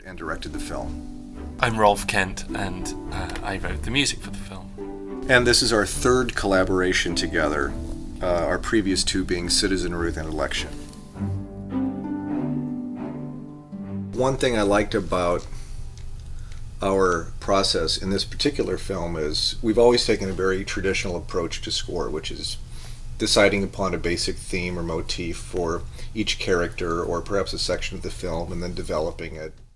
and directed the film. I'm Rolf Kent, and I wrote the music for the film. And this is our third collaboration together, our previous two being Citizen Ruth and Election. One thing I liked about our process in this particular film is we've always taken a very traditional approach to score, which is deciding upon a basic theme or motif for each character or perhaps a section of the film and then developing it